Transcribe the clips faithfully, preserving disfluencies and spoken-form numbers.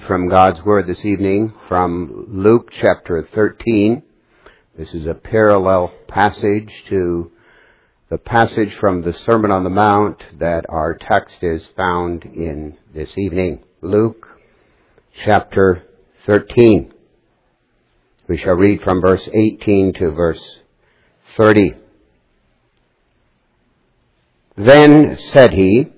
from God's Word this evening from Luke chapter thirteen. This is a parallel passage to the passage from the Sermon on the Mount that our text is found in this evening. Luke chapter thirteen. We shall read from verse eighteen to verse thirty. Then said he,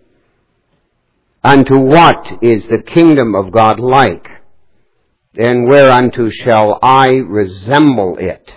"Unto what is the kingdom of God like? And whereunto shall I resemble it?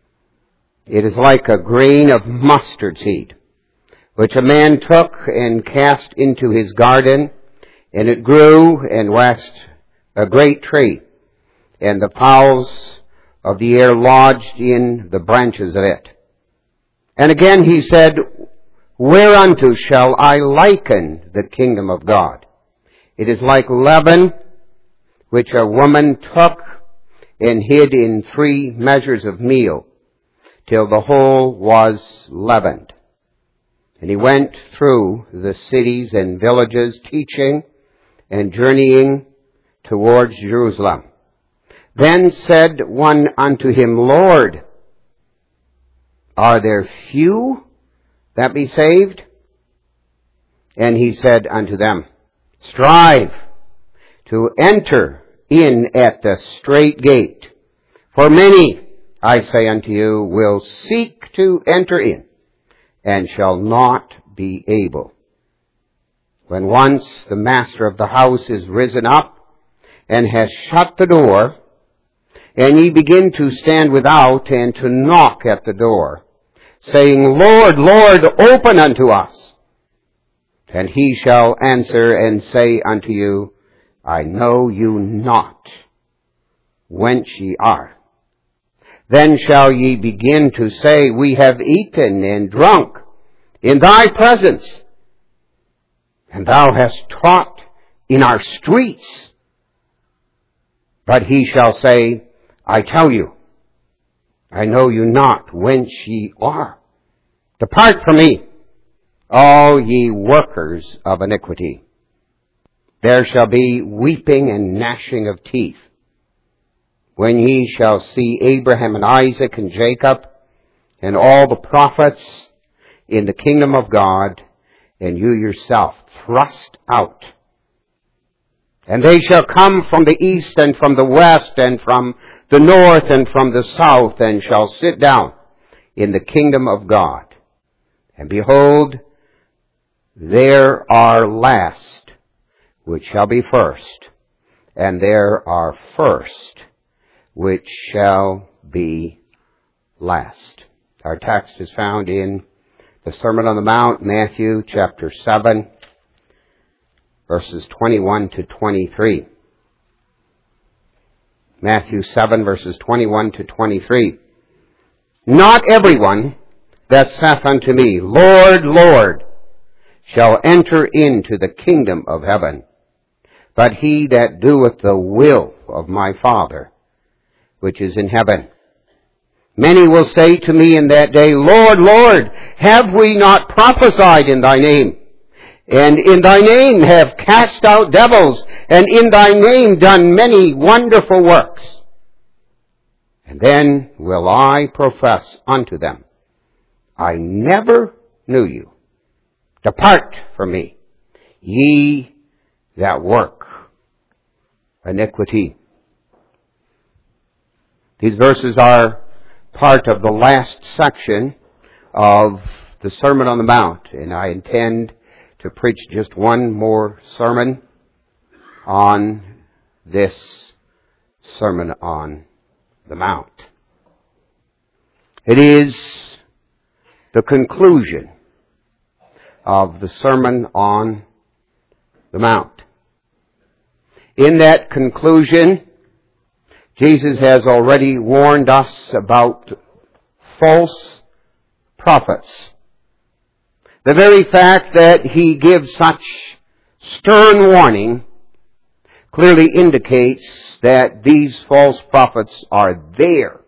It is like a grain of mustard seed, which a man took and cast into his garden, and it grew and waxed a great tree, and the fowls of the air lodged in the branches of it." And again he said, "Whereunto shall I liken the kingdom of God? It is like leaven, which a woman took and hid in three measures of meal, till the whole was leavened. And he went through the cities and villages, teaching and journeying towards Jerusalem. Then said one unto him, Lord, are there few that be saved? And he said unto them, Strive to enter in at the strait gate, for many, I say unto you, will seek to enter in, and shall not be able. When once the master of the house is risen up, and has shut the door, and ye begin to stand without, and to knock at the door, saying, Lord, Lord, open unto us. And he shall answer and say unto you, I know you not, whence ye are. Then shall ye begin to say, We have eaten and drunk in thy presence, and thou hast taught in our streets. But he shall say, I tell you, I know you not whence ye are. Depart from me, all ye workers of iniquity. There shall be weeping and gnashing of teeth, when ye shall see Abraham and Isaac and Jacob and all the prophets in the kingdom of God, and you yourself thrust out. And they shall come from the east and from the west and from the north and from the south, and shall sit down in the kingdom of God. And behold, there are last, which shall be first, and there are first, which shall be last." Our text is found in the Sermon on the Mount, Matthew chapter seven, verses twenty-one to twenty-three. Matthew seven, verses twenty-one to twenty-three. "Not everyone that saith unto me, Lord, Lord, shall enter into the kingdom of heaven, but he that doeth the will of my Father, which is in heaven. Many will say to me in that day, Lord, Lord, have we not prophesied in thy name? And in thy name have cast out devils, and in thy name done many wonderful works. And then will I profess unto them, I never knew you. Depart from me, ye that work iniquity." These verses are part of the last section of the Sermon on the Mount, and I intend to preach just one more sermon on this Sermon on the Mount. It is the conclusion of the Sermon on the Mount. In that conclusion, Jesus has already warned us about false prophets. The very fact that he gives such stern warning clearly indicates that these false prophets are there.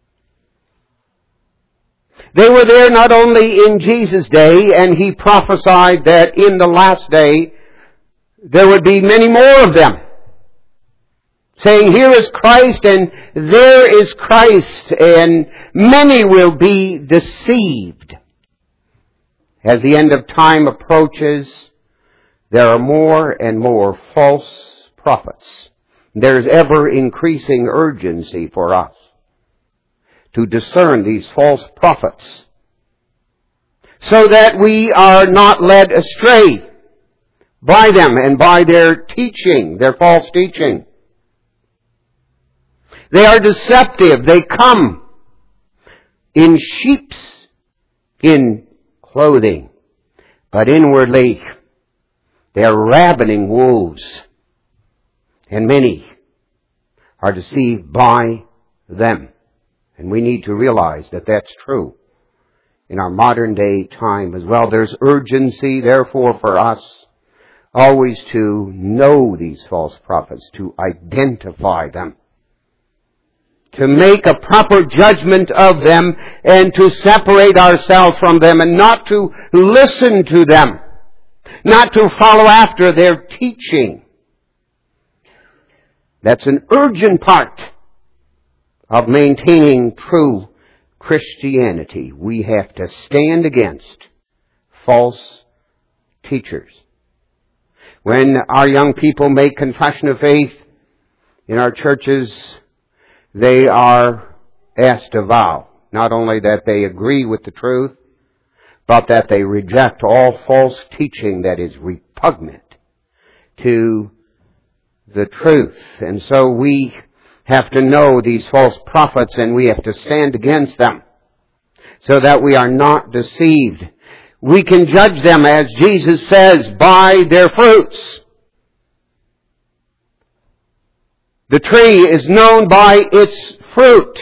They were there not only in Jesus' day, and he prophesied that in the last day there would be many more of them. saying, here is Christ and there is Christ, and many will be deceived. As the end of time approaches, there are more and more false prophets. There's ever increasing urgency for us to discern these false prophets so that we are not led astray by them and by their teaching, their false teaching. They are deceptive. They come in sheep's in clothing, but inwardly they are ravening wolves, and many are deceived by them. And we need to realize that that's true in our modern day time as well. There's urgency, therefore, for us always to know these false prophets, to identify them, to make a proper judgment of them, and to separate ourselves from them, and not to listen to them, not to follow after their teaching. That's an urgent part of maintaining true Christianity. We have to stand against false teachers. When our young people make confession of faith in our churches, they are asked to vow not only that they agree with the truth, but that they reject all false teaching that is repugnant to the truth. And so we have to know these false prophets, and we have to stand against them so that we are not deceived. We can judge them, as Jesus says, by their fruits. The tree is known by its fruit.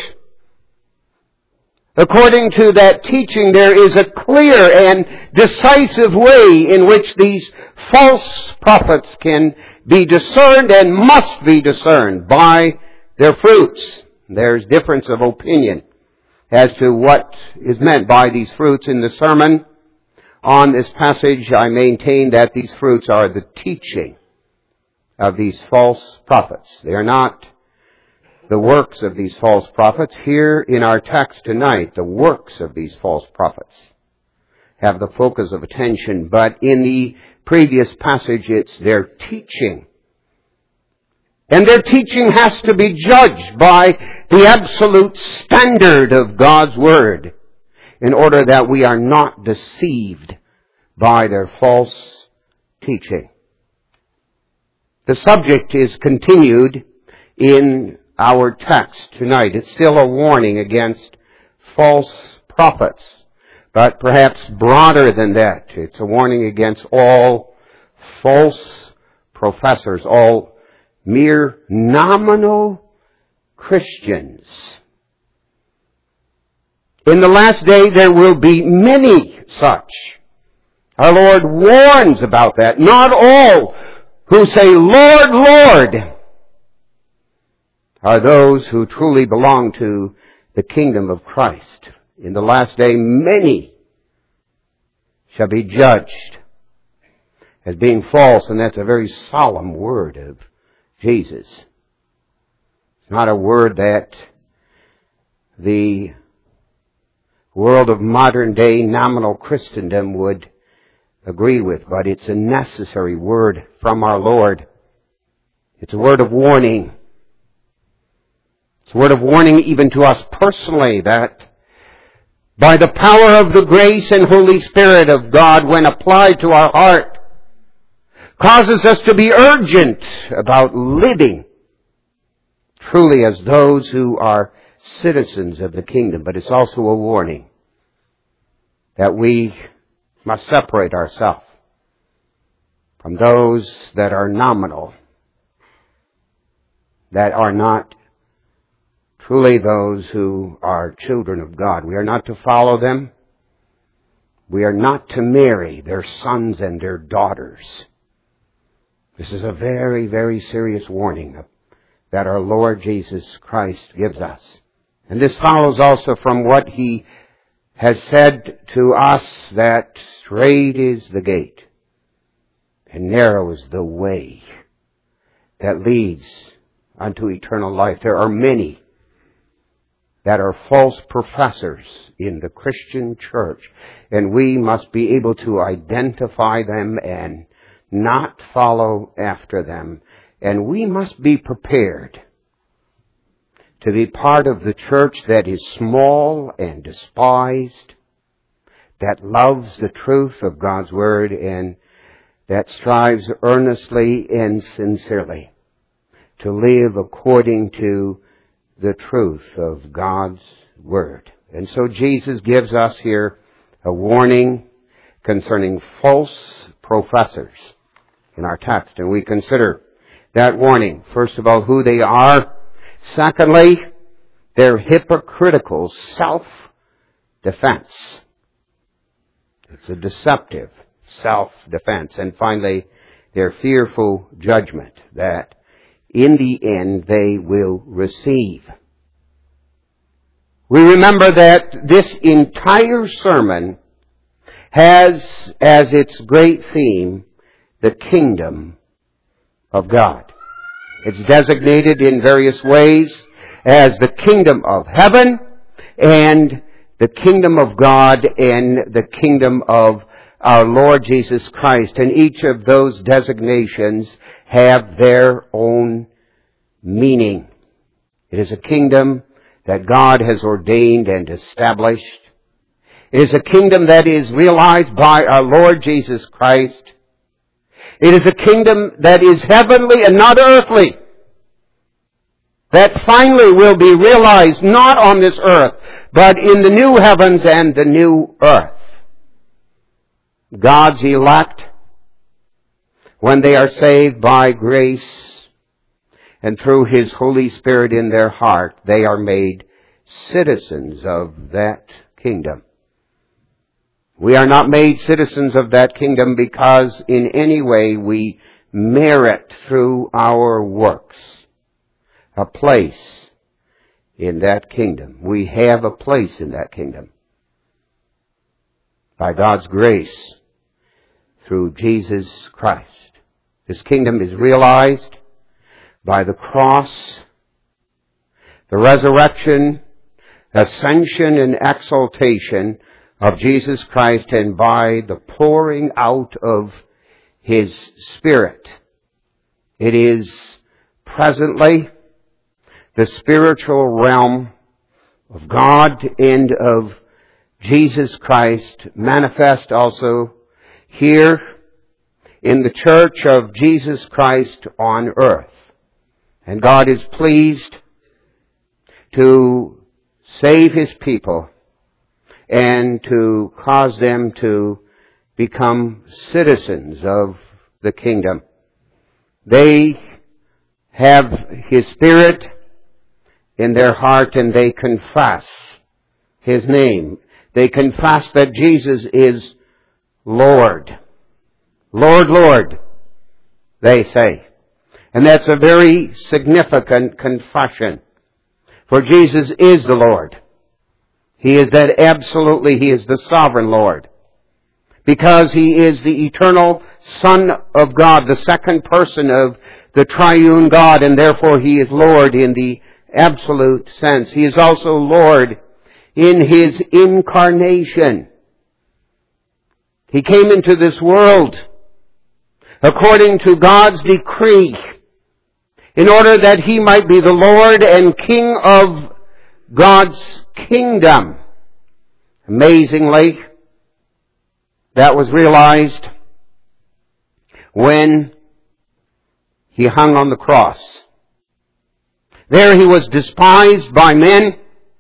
According to that teaching, there is a clear and decisive way in which these false prophets can be discerned and must be discerned by their fruits. There's difference of opinion as to what is meant by these fruits. In the sermon on this passage, I maintain that these fruits are the teaching of these false prophets. They are not the works of these false prophets. Here in our text tonight, the works of these false prophets have the focus of attention, but in the previous passage, it's their teaching. And their teaching has to be judged by the absolute standard of God's Word in order that we are not deceived by their false teaching. The subject is continued in our text tonight. It's still a warning against false prophets, but perhaps broader than that. It's a warning against all false professors, all mere nominal Christians. In the last day there will be many such. Our Lord warns about that. Not all who say, Lord, Lord, are those who truly belong to the kingdom of Christ. In the last day, many shall be judged as being false, and that's a very solemn word of Jesus. It's not a word that the world of modern day nominal Christendom would agree with, but it's a necessary word from our Lord. It's a word of warning. It's a word of warning even to us personally, that by the power of the grace and Holy Spirit of God, when applied to our heart, causes us to be urgent about living truly as those who are citizens of the kingdom. But it's also a warning that we must separate ourselves from those that are nominal, that are not truly those who are children of God. We are not to follow them. We are not to marry their sons and their daughters. This is a very, very serious warning that our Lord Jesus Christ gives us. And this follows also from what He has said to us, that straight is the gate and narrow is the way that leads unto eternal life. There are many that are false professors in the Christian church, and we must be able to identify them and not follow after them. And we must be prepared to be part of the church that is small and despised, that loves the truth of God's Word, and that strives earnestly and sincerely to live according to the truth of God's Word. And so Jesus gives us here a warning concerning false professors in our text. And we consider that warning, first of all, who they are. Secondly, their hypocritical self-defense. It's a deceptive self-defense. And finally, their fearful judgment that in the end they will receive. We remember that this entire sermon has as its great theme the kingdom of God. It's designated in various ways as the kingdom of heaven and the kingdom of God and the kingdom of our Lord Jesus Christ. And each of those designations have their own meaning. It is a kingdom that God has ordained and established. It is a kingdom that is realized by our Lord Jesus Christ. It is a kingdom that is heavenly and not earthly, that finally will be realized not on this earth, but in the new heavens and the new earth. God's elect, when they are saved by grace and through His Holy Spirit in their heart, they are made citizens of that kingdom. We are not made citizens of that kingdom because in any way we merit through our works a place in that kingdom. We have a place in that kingdom by God's grace through Jesus Christ. This kingdom is realized by the cross, the resurrection, ascension, and exaltation of Jesus Christ, and by the pouring out of His Spirit. It is presently the spiritual realm of God and of Jesus Christ, manifest also here in the church of Jesus Christ on earth. And God is pleased to save His people and to cause them to become citizens of the kingdom. They have His Spirit in their heart and they confess His name. They confess that Jesus is Lord. Lord, Lord, they say. And that's a very significant confession. For Jesus is the Lord. He is that absolutely, He is the sovereign Lord. Because He is the eternal Son of God, the second person of the triune God, and therefore He is Lord in the absolute sense. He is also Lord in His incarnation. He came into this world according to God's decree in order that He might be the Lord and King of God's kingdom. Amazingly, that was realized when He hung on the cross. There He was despised by men.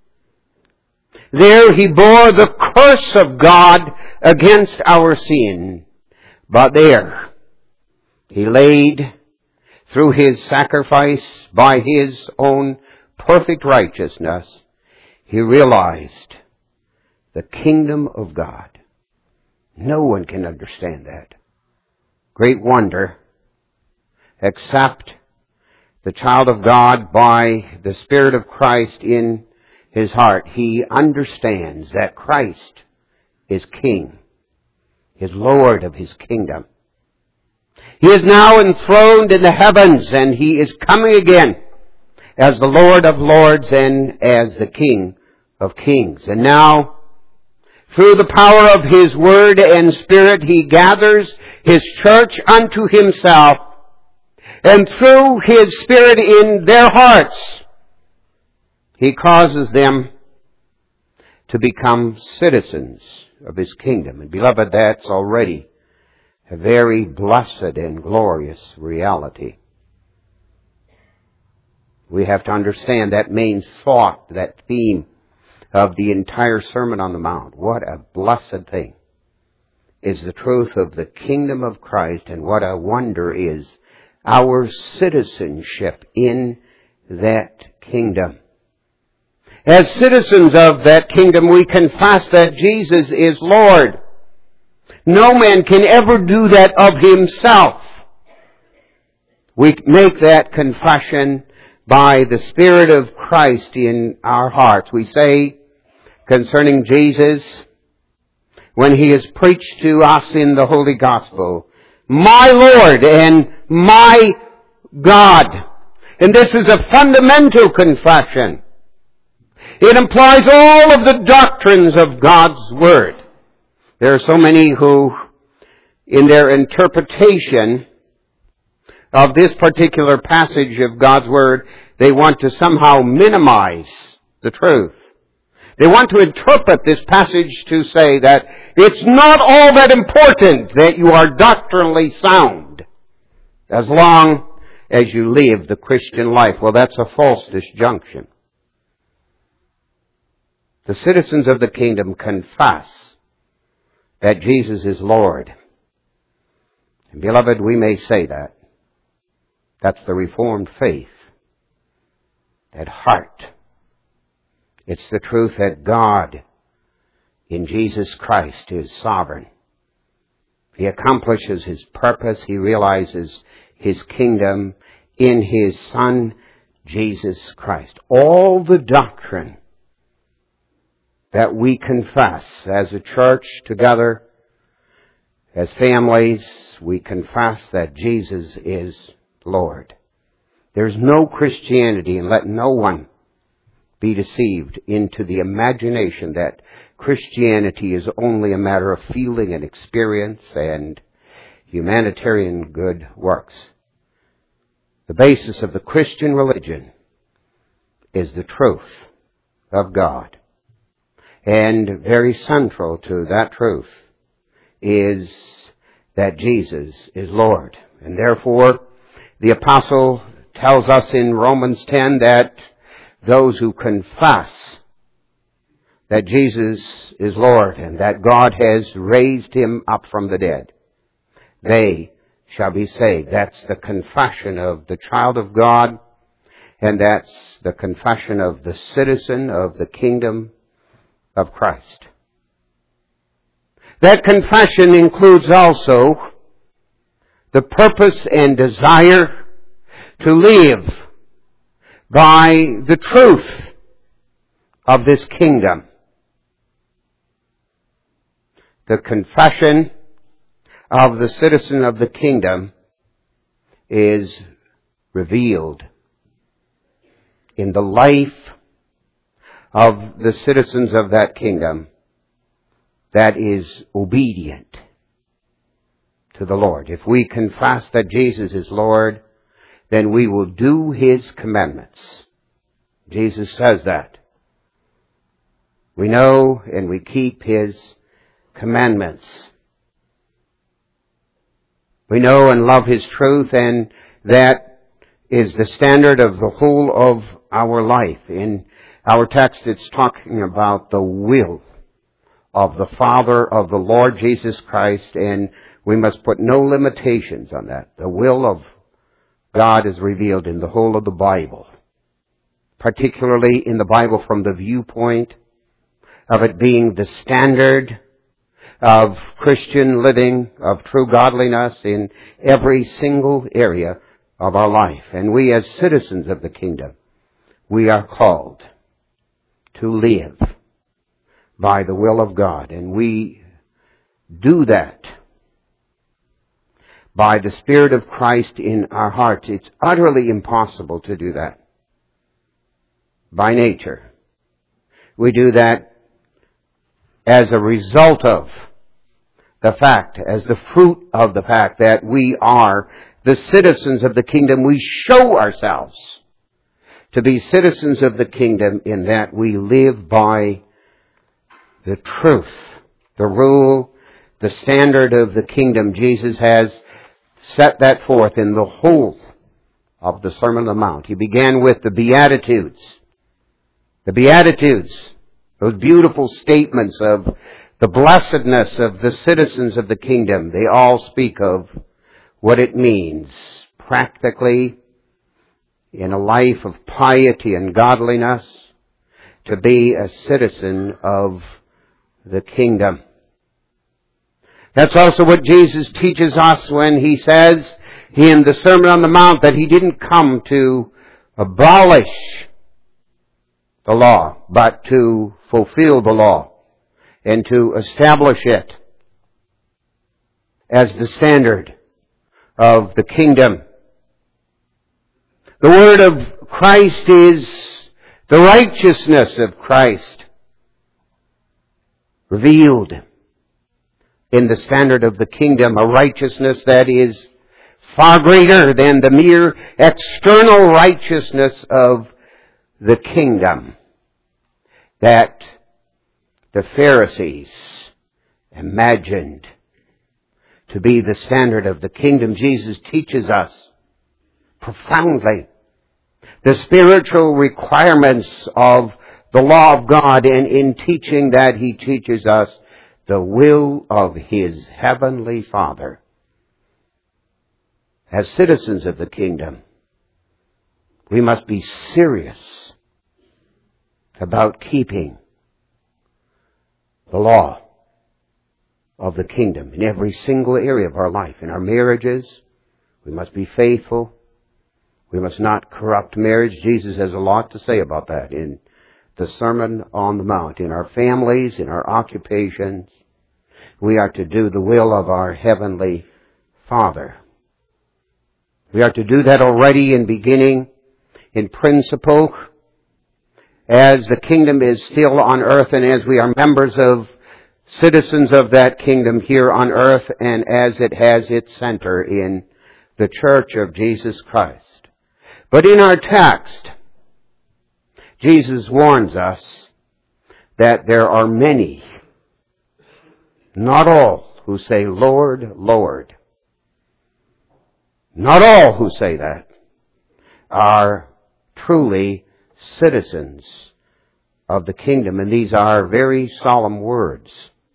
There He bore the curse of God against our sin. But there He laid, through His sacrifice, by His own perfect righteousness, He realized the kingdom of God. No one can understand that great wonder except the child of God by the Spirit of Christ in his heart. He understands that Christ is King, is Lord of His kingdom. He is now enthroned in the heavens, and He is coming again as the Lord of lords and as the King of kings. And now, through the power of His Word and Spirit, He gathers His church unto Himself, and through His Spirit in their hearts, He causes them to become citizens of His kingdom. And beloved, that's already a very blessed and glorious reality. We have to understand that main thought, that theme of the entire Sermon on the Mount. What a blessed thing is the truth of the kingdom of Christ, and what a wonder is our citizenship in that kingdom. As citizens of that kingdom, we confess that Jesus is Lord. No man can ever do that of himself. We make that confession by the Spirit of Christ in our hearts. We say concerning Jesus, when He is preached to us in the Holy Gospel, my Lord and my God. And this is a fundamental confession. It implies all of the doctrines of God's Word. There are so many who, in their interpretation of this particular passage of God's Word, they want to somehow minimize the truth. They want to interpret this passage to say that it's not all that important that you are doctrinally sound as long as you live the Christian life. Well, that's a false disjunction. The citizens of the kingdom confess that Jesus is Lord. And beloved, we may say that. That's the Reformed faith. At heart, it's the truth that God in Jesus Christ is sovereign. He accomplishes His purpose. He realizes His kingdom in His Son, Jesus Christ. All the doctrine that we confess as a church together, as families, we confess that Jesus is Lord. There's no Christianity, and let no one be deceived into the imagination that Christianity is only a matter of feeling and experience and humanitarian good works. The basis of the Christian religion is the truth of God. And very central to that truth is that Jesus is Lord. And therefore, the apostle tells us in Romans ten that those who confess that Jesus is Lord and that God has raised Him up from the dead, they shall be saved. That's the confession of the child of God, and that's the confession of the citizen of the kingdom of Christ. That confession includes also the purpose and desire to live by the truth of this kingdom. The confession of the citizen of the kingdom is revealed in the life of the citizens of that kingdom that is obedient to the Lord. If we confess that Jesus is Lord, then we will do His commandments. Jesus says that. We know and we keep His commandments. We know and love His truth, and that is the standard of the whole of our life. In our text, it's talking about the will of the Father of the Lord Jesus Christ, and we must put no limitations on that. The will of God is revealed in the whole of the Bible, particularly in the Bible from the viewpoint of it being the standard of Christian living, of true godliness in every single area of our life. And we as citizens of the kingdom, we are called to live by the will of God. And we do that by the Spirit of Christ in our hearts. It's utterly impossible to do that by nature. We do that as a result of the fact, as the fruit of the fact that we are the citizens of the kingdom. We show ourselves to be citizens of the kingdom in that we live by the truth, the rule, the standard of the kingdom. Jesus has set that forth in the whole of the Sermon on the Mount. He began with the Beatitudes. The Beatitudes, those beautiful statements of the blessedness of the citizens of the kingdom. They all speak of what it means practically in a life of piety and godliness to be a citizen of the kingdom. That's also what Jesus teaches us when He says in the Sermon on the Mount that He didn't come to abolish the law, but to fulfill the law and to establish it as the standard of the kingdom. The word of Christ is the righteousness of Christ revealed in the standard of the kingdom, a righteousness that is far greater than the mere external righteousness of the kingdom that the Pharisees imagined to be the standard of the kingdom. Jesus teaches us profoundly the spiritual requirements of the law of God, and in teaching that He teaches us the will of His heavenly Father. As citizens of the kingdom, we must be serious about keeping the law of the kingdom in every single area of our life. In our marriages, we must be faithful. We must not corrupt marriage. Jesus has a lot to say about that in the Sermon on the Mount. In our families, in our occupations, we are to do the will of our heavenly Father. We are to do that already in beginning, in principle, as the kingdom is still on earth and as we are members of, citizens of that kingdom here on earth, and as it has its center in the church of Jesus Christ. But in our text, Jesus warns us that there are many, not all, who say, Lord, Lord. Not all who say that are truly citizens of the kingdom. And these are very solemn words.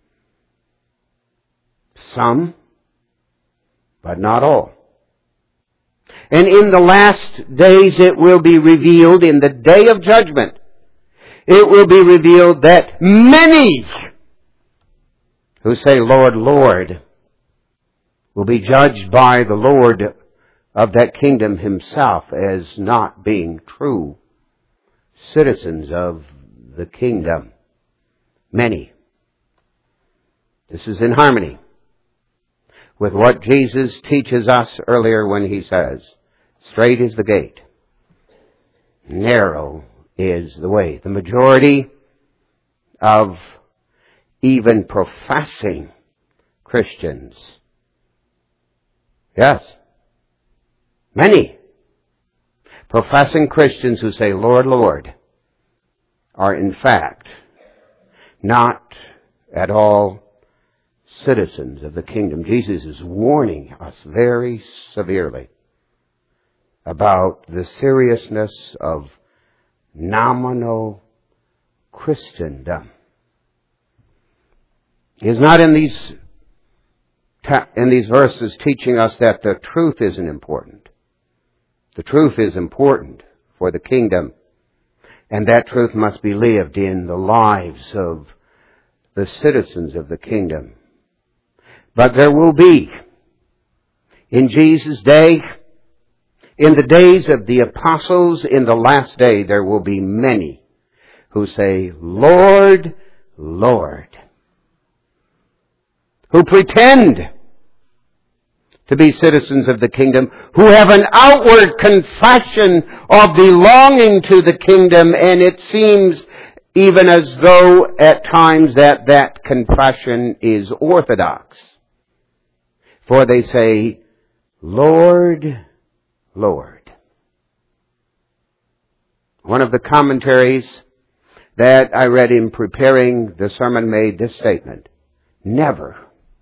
Some, but not all. And in the last days it will be revealed, in the day of judgment, it will be revealed that many who say, Lord, Lord, will be judged by the Lord of that kingdom Himself as not being true citizens of the kingdom. Many. This is in harmony with what Jesus teaches us earlier when He says, straight is the gate, narrow is the way. The majority of even professing Christians, yes, many professing Christians who say, Lord, Lord, are in fact not at all citizens of the kingdom. Jesus is warning us very severely about the seriousness of nominal Christendom. He is not in these in these verses teaching us that the truth isn't important. The truth is important for the kingdom, and that truth must be lived in the lives of the citizens of the kingdom. But there will be, in Jesus' day, in the days of the apostles, in the last day, there will be many who say, Lord, Lord, who pretend to be citizens of the kingdom, who have an outward confession of belonging to the kingdom, and it seems even as though at times that that confession is orthodox. For they say, Lord, Lord. One of the commentaries that I read in preparing the sermon made this statement: never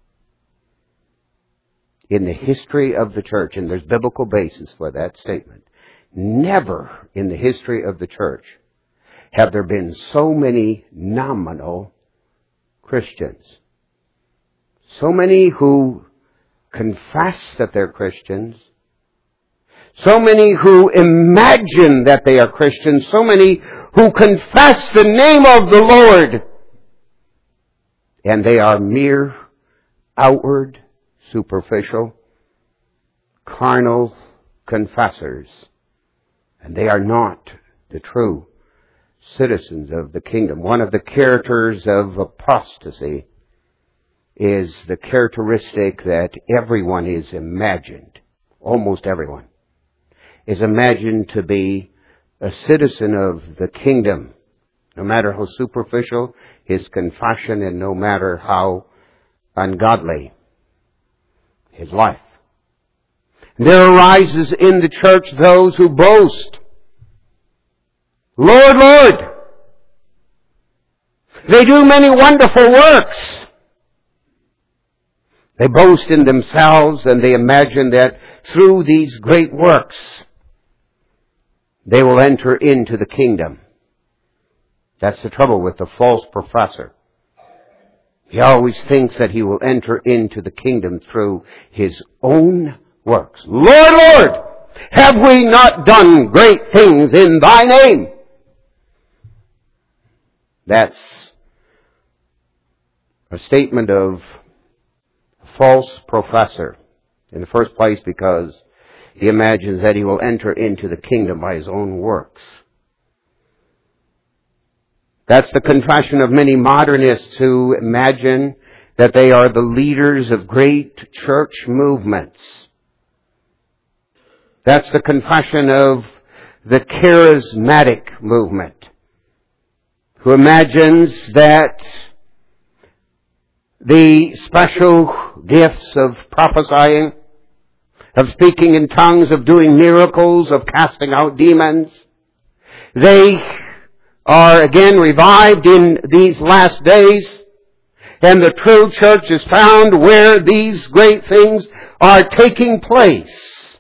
in the history of the church, and there's biblical basis for that statement, never in the history of the church have there been so many nominal Christians. So many who confess that they're Christians. So many who imagine that they are Christians. So many who confess the name of the Lord. And they are mere outward, superficial, carnal confessors. And they are not the true citizens of the kingdom. One of the characters of apostasy is the characteristic that everyone is imagined, almost everyone, is imagined to be a citizen of the kingdom, no matter how superficial his confession and no matter how ungodly his life. There arises in the church those who boast, Lord, Lord. They do many wonderful works. They boast in themselves and they imagine that through these great works they will enter into the kingdom. That's the trouble with the false professor. He always thinks that he will enter into the kingdom through his own works. Lord, Lord, have we not done great things in thy name? That's a statement of false professor. In the first place, because he imagines that he will enter into the kingdom by his own works. That's the confession of many modernists who imagine that they are the leaders of great church movements. That's the confession of the charismatic movement, who imagines that the special gifts of prophesying, of speaking in tongues, of doing miracles, of casting out demons, they are again revived in these last days, and the true church is found where these great things are taking place.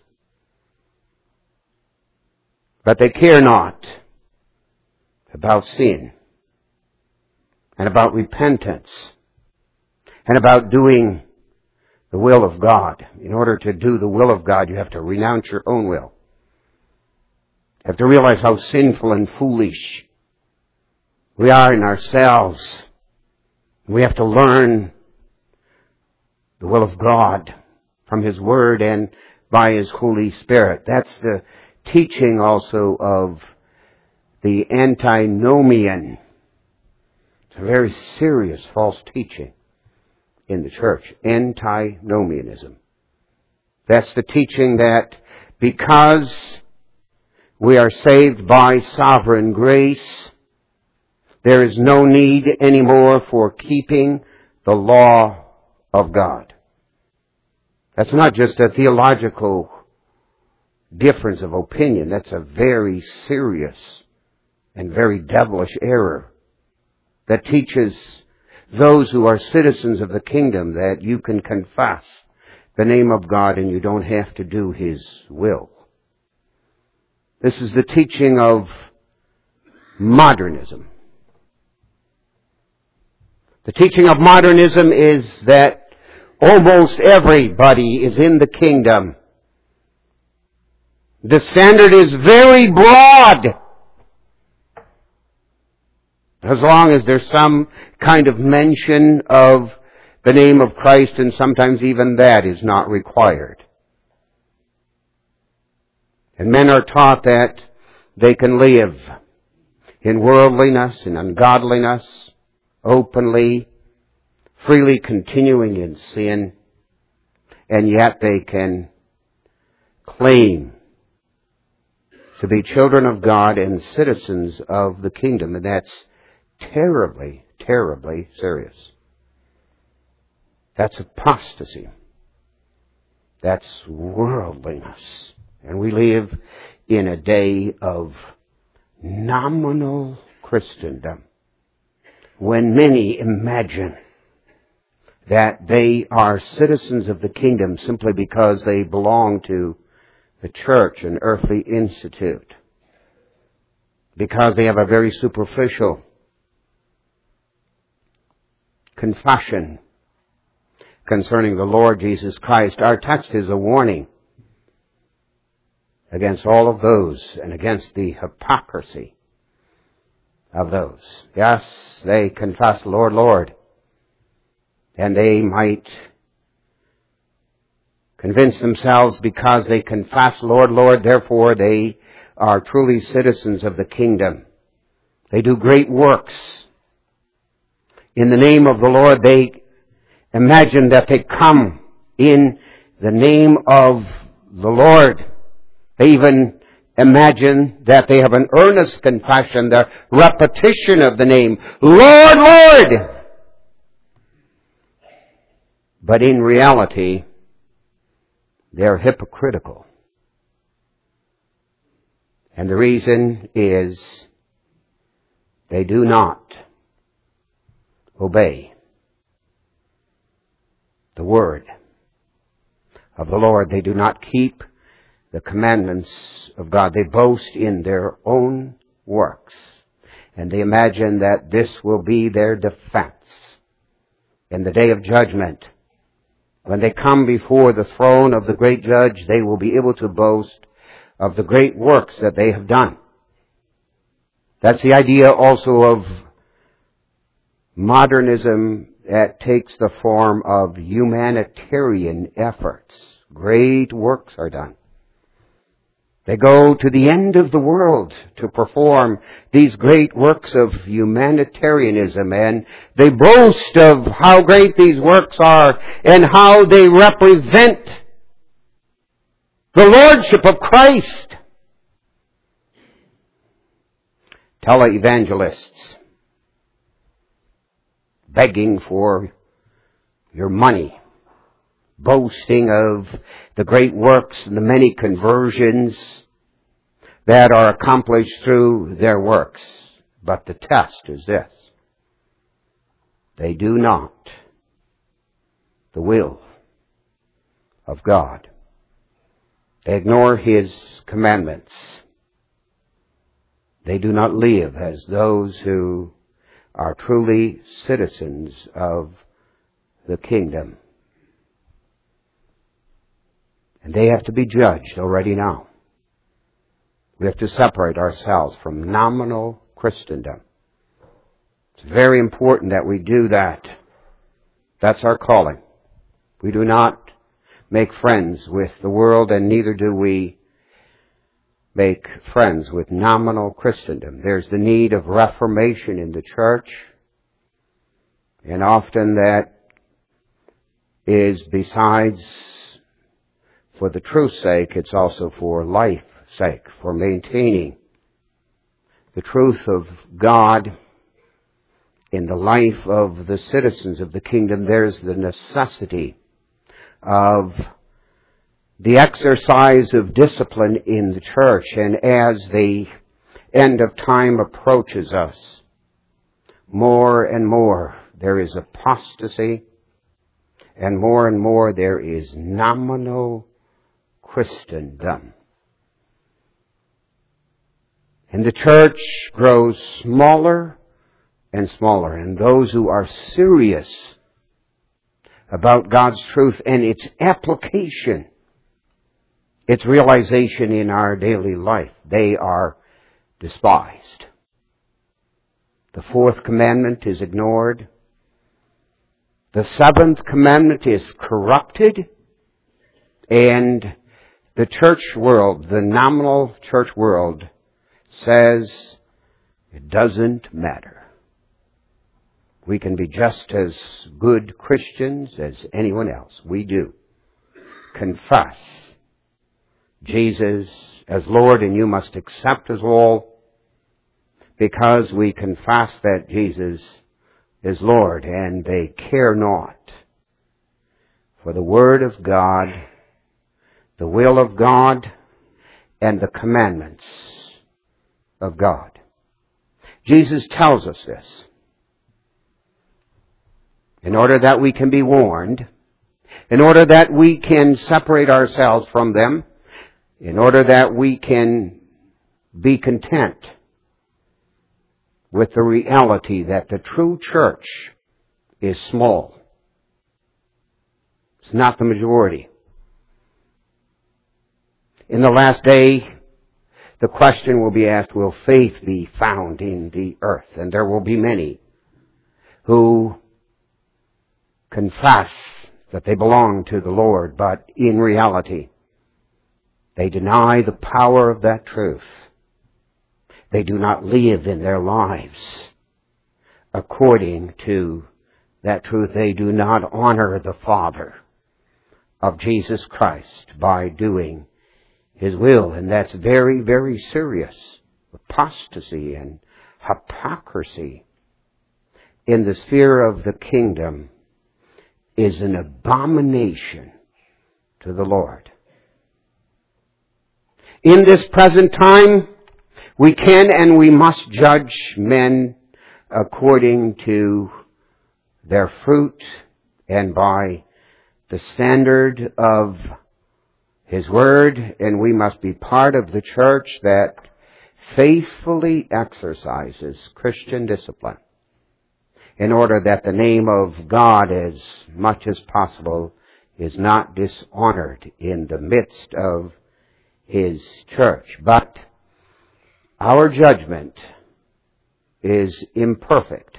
But they care not about sin, and about repentance, and about doing the will of God. In order to do the will of God, you have to renounce your own will. You have to realize how sinful and foolish we are in ourselves. We have to learn the will of God from His Word and by His Holy Spirit. That's the teaching also of the antinomian. It's a very serious false teaching in the church. Antinomianism. That's the teaching that because we are saved by sovereign grace, there is no need anymore for keeping the law of God. That's not just a theological difference of opinion. That's a very serious and very devilish error that teaches those who are citizens of the kingdom that you can confess the name of God and you don't have to do His will. This is the teaching of modernism. The teaching of modernism is that almost everybody is in the kingdom. The standard is very broad. As long as there's some kind of mention of the name of Christ, and sometimes even that is not required. And men are taught that they can live in worldliness and ungodliness, openly, freely continuing in sin, and yet they can claim to be children of God and citizens of the kingdom. And that's terribly, terribly serious. That's apostasy. That's worldliness. And we live in a day of nominal Christendom, when many imagine that they are citizens of the kingdom simply because they belong to the church, an earthly institute, because they have a very superficial confession concerning the Lord Jesus Christ. Our text is a warning against all of those and against the hypocrisy of those. Yes, they confess, Lord, Lord, and they might convince themselves because they confess, Lord, Lord, therefore they are truly citizens of the kingdom. They do great works. In the name of the Lord, they imagine that they come in the name of the Lord. They even imagine that they have an earnest confession, the repetition of the name, Lord, Lord. But in reality, they're hypocritical. And the reason is they do not obey the word of the Lord. They do not keep the commandments of God. They boast in their own works. And they imagine that this will be their defense in the day of judgment. When they come before the throne of the great judge, they will be able to boast of the great works that they have done. That's the idea also of modernism that takes the form of humanitarian efforts. Great works are done. They go to the end of the world to perform these great works of humanitarianism, and they boast of how great these works are and how they represent the Lordship of Christ. Televangelists begging for your money, boasting of the great works and the many conversions that are accomplished through their works. But the test is this: they do not the will of God. They ignore His commandments. They do not live as those who are truly citizens of the kingdom. And they have to be judged already now. We have to separate ourselves from nominal Christendom. It's very important that we do that. That's our calling. We do not make friends with the world, and neither do we make friends with nominal Christendom. There's the need of reformation in the church, and often that is besides for the truth's sake, it's also for life's sake, for maintaining the truth of God in the life of the citizens of the kingdom. There's the necessity of the exercise of discipline in the church. And as the end of time approaches us, more and more there is apostasy, and more and more there is nominal Christendom. And the church grows smaller and smaller. And those who are serious about God's truth and its application, its realization in our daily life, they are despised. The fourth commandment is ignored. The seventh commandment is corrupted. And the church world, the nominal church world, says it doesn't matter. We can be just as good Christians as anyone else. We do. confess Jesus as Lord, and you must accept us all, because we confess that Jesus is Lord, and they care not for the Word of God, the will of God, and the commandments of God. Jesus tells us this in order that we can be warned, in order that we can separate ourselves from them, in order that we can be content with the reality that the true church is small. It's not the majority. In the last day, the question will be asked, will faith be found in the earth? And there will be many who confess that they belong to the Lord, but in reality, they deny the power of that truth. They do not live in their lives according to that truth. They do not honor the Father of Jesus Christ by doing His will. And that's very, very serious. Apostasy and hypocrisy in the sphere of the kingdom is an abomination to the Lord. In this present time, we can and we must judge men according to their fruit and by the standard of His Word, and we must be part of the church that faithfully exercises Christian discipline in order that the name of God, as much as possible, is not dishonored in the midst of His church. But our judgment is imperfect.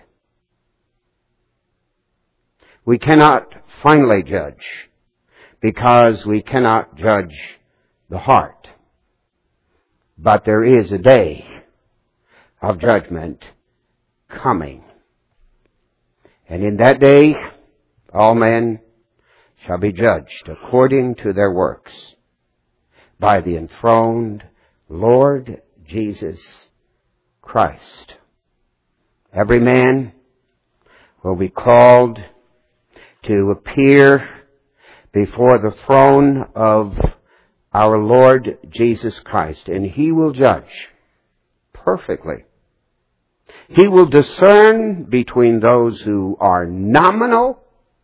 We cannot finally judge because we cannot judge the heart. But there is a day of judgment coming. And in that day, all men shall be judged according to their works by the enthroned Lord Jesus Christ. Every man will be called to appear before the throne of our Lord Jesus Christ, and He will judge perfectly. He will discern between those who are nominal,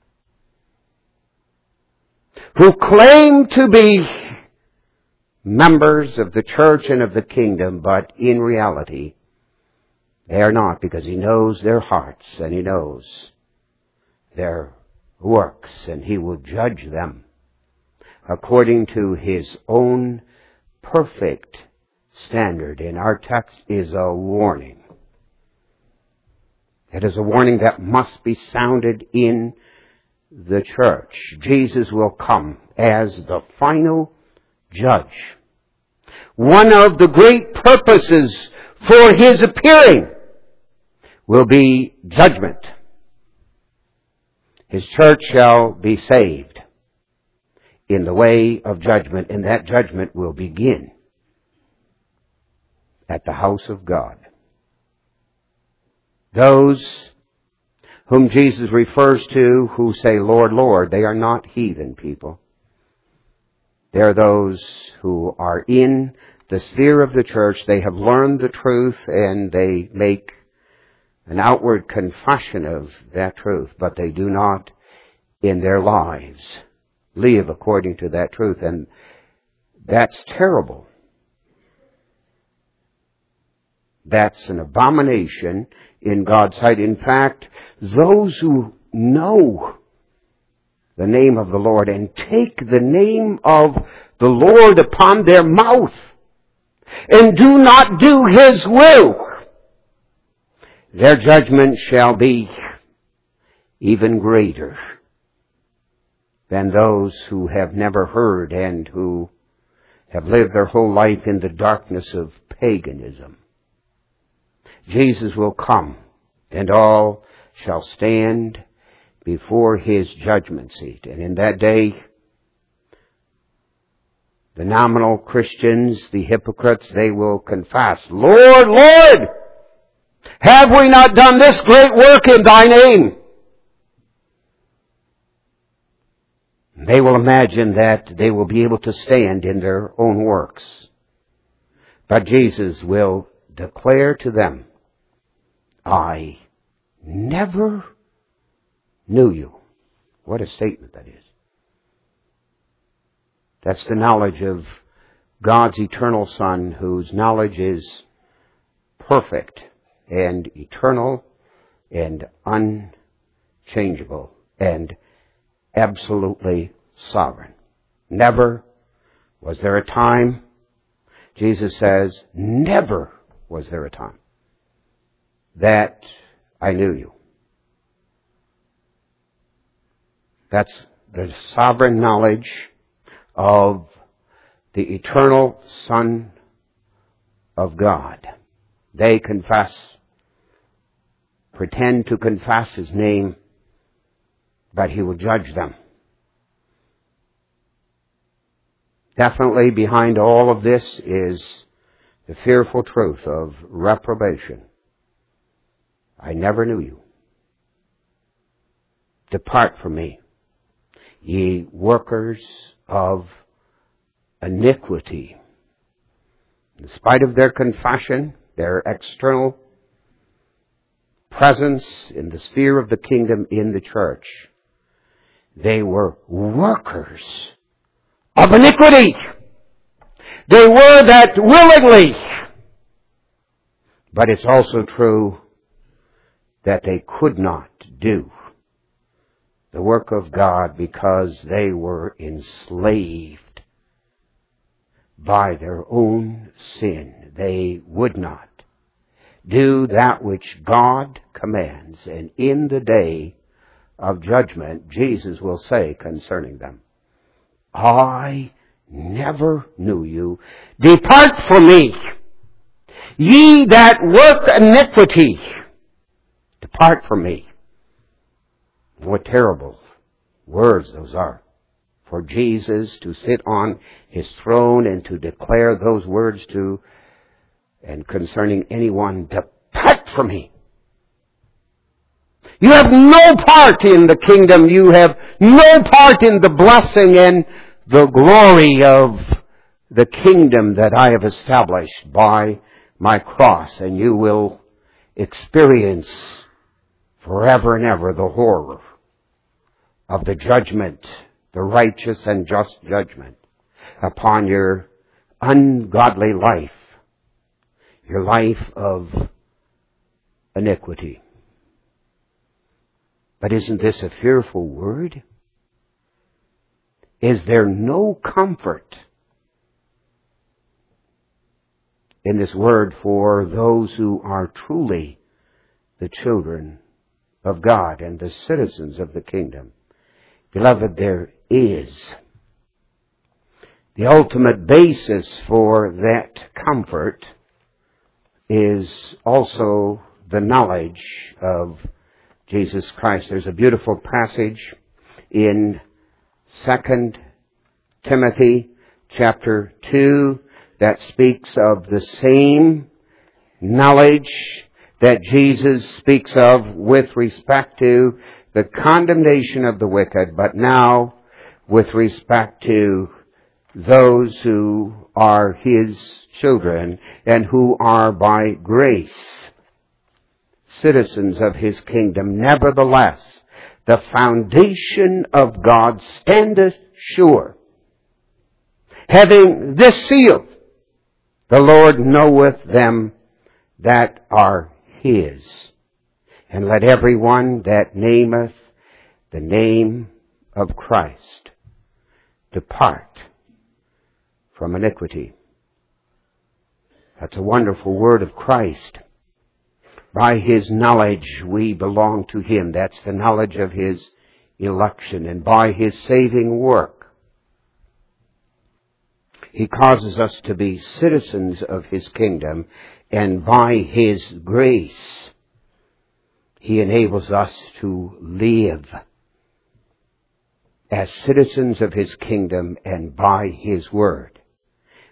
who claim to be members of the church and of the kingdom, but in reality, they are not, because He knows their hearts and He knows their works, and He will judge them according to His own perfect standard. And our text is a warning. It is a warning that must be sounded in the church. Jesus will come as the final judge. One of the great purposes for His appearing will be judgment. His church shall be saved in the way of judgment, and that judgment will begin at the house of God. Those whom Jesus refers to who say, Lord, Lord, they are not heathen people. They are those who are in the sphere of the church. They have learned the truth and they make an outward confession of that truth, but they do not in their lives live according to that truth. And that's terrible. That's an abomination in God's sight. In fact, those who know the name of the Lord and take the name of the Lord upon their mouth and do not do His will, their judgment shall be even greater than those who have never heard and who have lived their whole life in the darkness of paganism. Jesus will come, and all shall stand before His judgment seat. And in that day, The nominal Christians, the hypocrites, they will confess, Lord, Lord, have we not done this great work in thy name? They will imagine that they will be able to stand in their own works. But Jesus will declare to them, I never knew you. What a statement that is. That's the knowledge of God's eternal Son, whose knowledge is perfect and eternal and unchangeable and absolutely sovereign. Never was there a time, Jesus says, never was there a time that I knew you. That's the sovereign knowledge of the eternal Son of God. They confess, pretend to confess His name, but He will judge them. Definitely behind all of this is the fearful truth of reprobation. I never knew you. Depart from me, ye workers of iniquity. In spite of their confession, their external presence in the sphere of the kingdom in the church, they were workers of iniquity. They were that willingly. But it's also true that they could not do the work of God because they were enslaved by their own sin. They would not do that which God commands. And in the day of judgment, Jesus will say concerning them, I never knew you. Depart from me, ye that work iniquity. Depart from me. What terrible words those are. For Jesus to sit on His throne and to declare those words to and concerning anyone, depart from me. You have no part in the kingdom. You have no part in the blessing and the glory of the kingdom that I have established by my cross. And you will experience forever and ever the horror of the judgment, the righteous and just judgment upon your ungodly life, your life of iniquity. But isn't this a fearful word? Is there no comfort in this word for those who are truly the children of God and the citizens of the kingdom? Beloved, there is. The ultimate basis for that comfort is also the knowledge of Jesus Christ. There's a beautiful passage in Second Timothy chapter two that speaks of the same knowledge that Jesus speaks of with respect to the condemnation of the wicked, but now with respect to those who are His children and who are by grace citizens of His kingdom. Nevertheless, the foundation of God standeth sure, having this seal, the Lord knoweth them that are His. And let every one that nameth the name of Christ depart from iniquity. That's a wonderful word of Christ. By His knowledge we belong to Him. That's the knowledge of His election. And by His saving work, He causes us to be citizens of His kingdom. And by His grace, He enables us to live as citizens of His kingdom and by His word.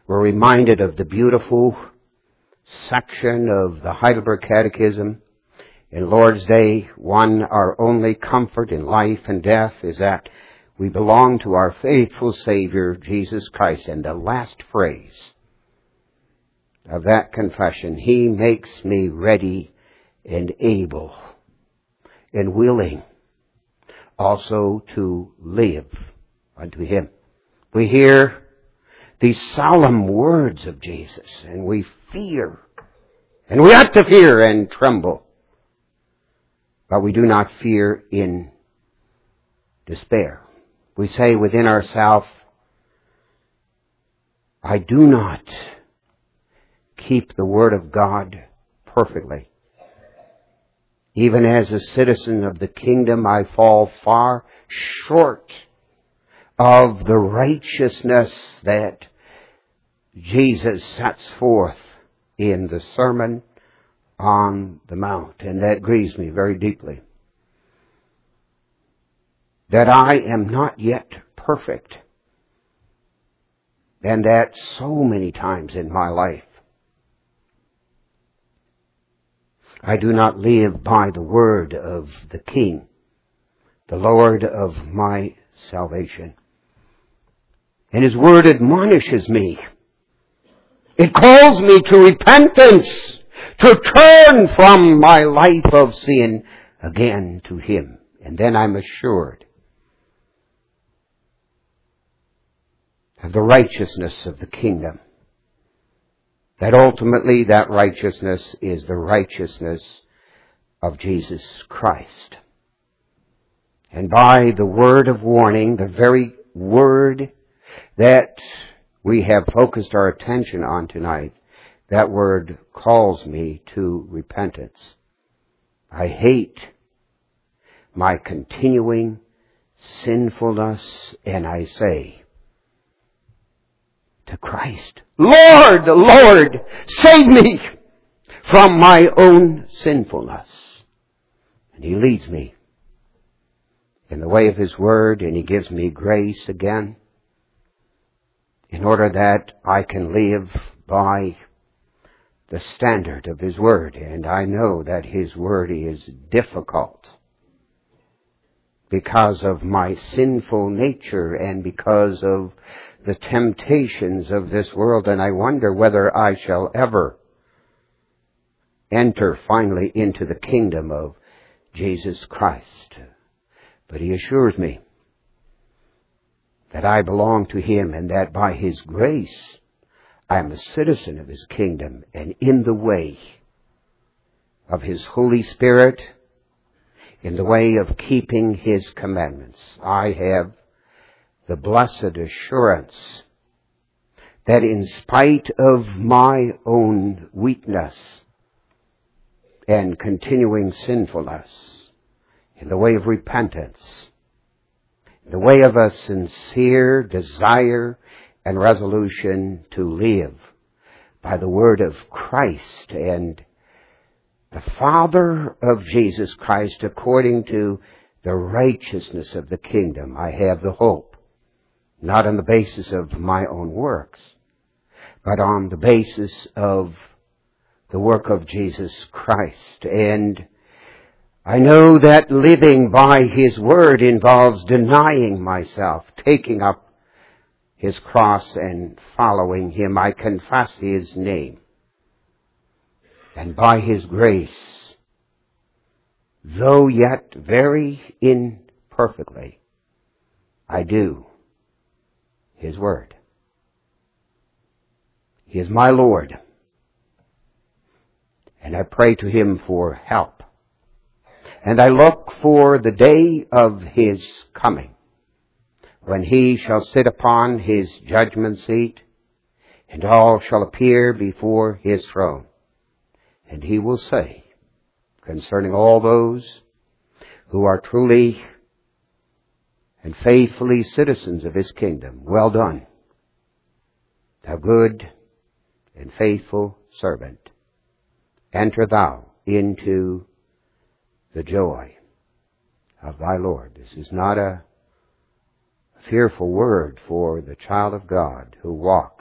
We're reminded of the beautiful section of the Heidelberg Catechism. In Lord's Day, one, our only comfort in life and death is that we belong to our faithful Savior, Jesus Christ. And the last phrase of that confession, He makes me ready and able and willing also to live unto Him. We hear these solemn words of Jesus, and we fear, and we ought to fear and tremble. But we do not fear in despair. We say within ourselves, I do not keep the Word of God perfectly. Even as a citizen of the kingdom, I fall far short of the righteousness that Jesus sets forth in the Sermon on the Mount. And that grieves me very deeply. That I am not yet perfect. And that so many times in my life, I do not live by the word of the King, the Lord of my salvation. And His word admonishes me. It calls me to repentance, to turn from my life of sin again to Him. And then I'm assured of the righteousness of the kingdom. That ultimately that righteousness is the righteousness of Jesus Christ. And by the word of warning, the very word that we have focused our attention on tonight, that word calls me to repentance. I hate my continuing sinfulness, and I say to Christ, Lord, Lord, save me from my own sinfulness. And He leads me in the way of His word, and He gives me grace again in order that I can live by the standard of His word. And I know that His word is difficult because of my sinful nature and because of the temptations of this world, and I wonder whether I shall ever enter finally into the kingdom of Jesus Christ. But He assures me that I belong to Him and that by His grace I am a citizen of His kingdom, and in the way of His Holy Spirit, in the way of keeping His commandments, I have the blessed assurance that in spite of my own weakness and continuing sinfulness, in the way of repentance, in the way of a sincere desire and resolution to live by the word of Christ and the Father of Jesus Christ according to the righteousness of the kingdom, I have the hope. Not on the basis of my own works, but on the basis of the work of Jesus Christ. And I know that living by His word involves denying myself, taking up His cross and following Him. I confess His name. And by His grace, though yet very imperfectly, I do His word. He is my Lord. And I pray to Him for help. And I look for the day of His coming, when He shall sit upon His judgment seat, and all shall appear before His throne. And He will say, concerning all those who are truly and faithfully citizens of His kingdom, well done, thou good and faithful servant. Enter thou into the joy of thy Lord. This is not a fearful word for the child of God who walks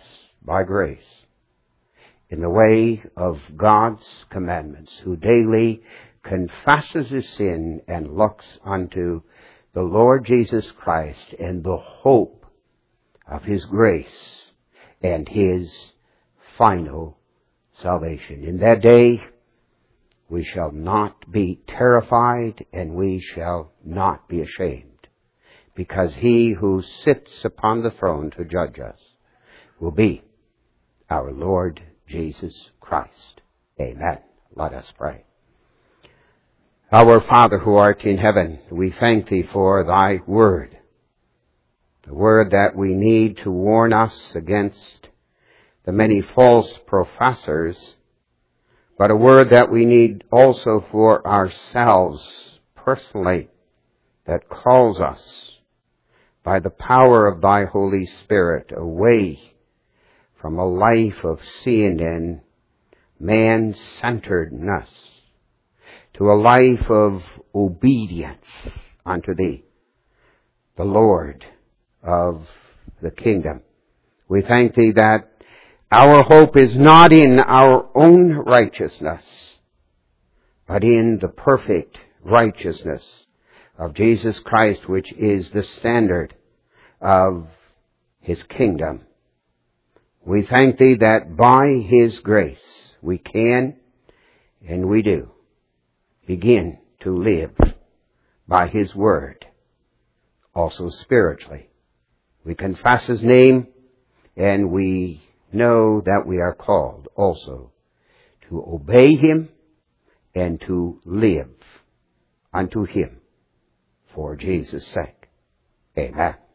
by grace in the way of God's commandments, who daily confesses his sin and looks unto the Lord Jesus Christ and the hope of his grace and his final salvation. In that day, we shall not be terrified and we shall not be ashamed, because he who sits upon the throne to judge us will be our Lord Jesus Christ. Amen. Let us pray. Our Father who art in heaven, we thank thee for thy word, the word that we need to warn us against the many false professors, but a word that we need also for ourselves personally, that calls us by the power of thy Holy Spirit away from a life of sin and man-centeredness to a life of obedience unto thee, the Lord of the kingdom. We thank thee that our hope is not in our own righteousness, but in the perfect righteousness of Jesus Christ, which is the standard of his kingdom. We thank thee that by his grace we can, and we do, begin to live by his word, also spiritually. We confess his name, and we know that we are called also to obey him and to live unto him for Jesus' sake. Amen.